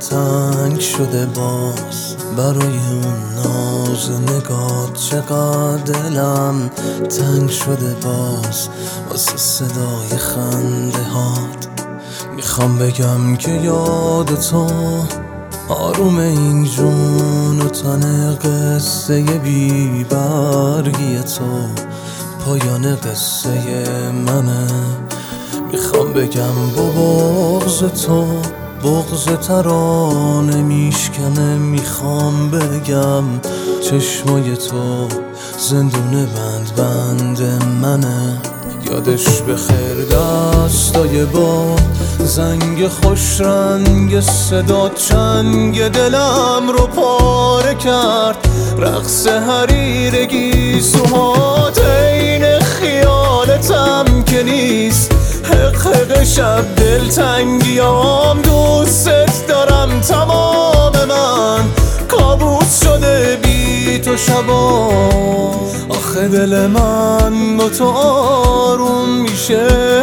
تنگ شده باز برای اون ناز نگات. چقدر دلم تنگ شده باز واسه صدای خنده هات. میخوام بگم که یاد تو آروم این جون و تن قصه بی برگی تو پایان قصه منه. میخوام بگم با بغض تو بغض ترانه میشکنه. میخوام بگم چشمای تو زندون بند منه. یادش بخیر دستای با زنگ خوش رنگ صدا چنگ دلم رو پاره کرد. رقص حریرگی سوهات عین خیالتم که نیست. حق شب دلتنگیام دوست دارم تمام من کابوس شده بی تو شبا. آخه دل من با تو آروم میشه.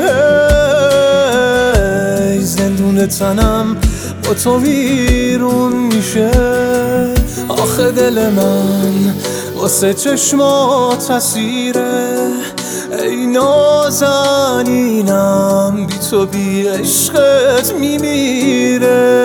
زندون تنم با تو ویرون میشه. آخه دل من واسه چشمات اسیره. ای نازنینم بی تو بی عشقت میمیره.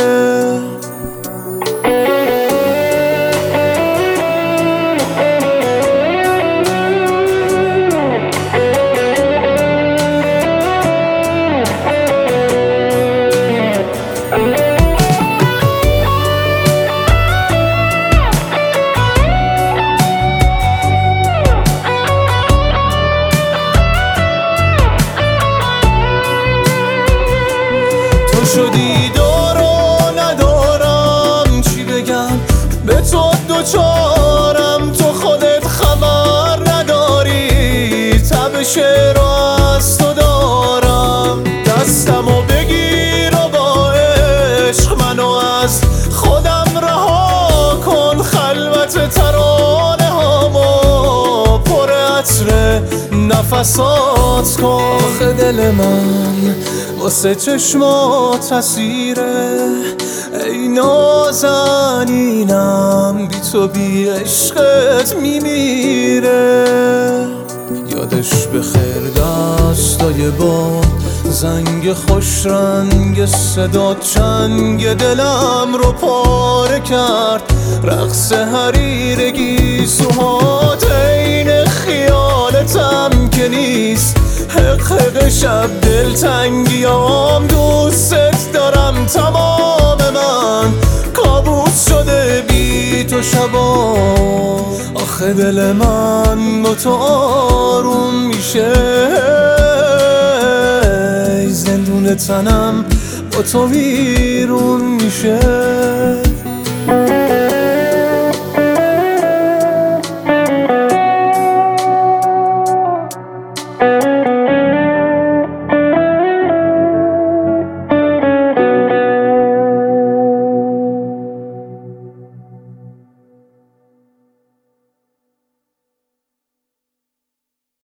شدی دارو ندارم چی بگم به تو دوچارم. تو خودت خبر نداری تب شعر از تو دارم. دستمو بگیر و با عشق منو از خودم رها کن. خلوت ترانه هامو پر عطر نفسات کن. آخه دل من واسه چشمات اسیره. ای نازنینم بی تو بی عشقت میمیره. یادش بخیر دستای با زنگ خوش رنگ صدا چنگ دلم رو پاره کرد. رقص حریرگی سوهات عین خیالتم که نیست. حق شب دلتنگیام دوست دارم تمام من کابوس شده بی تو شبا. آخه دل من با تو آروم میشه. زندون تنم با تو ویرون میشه.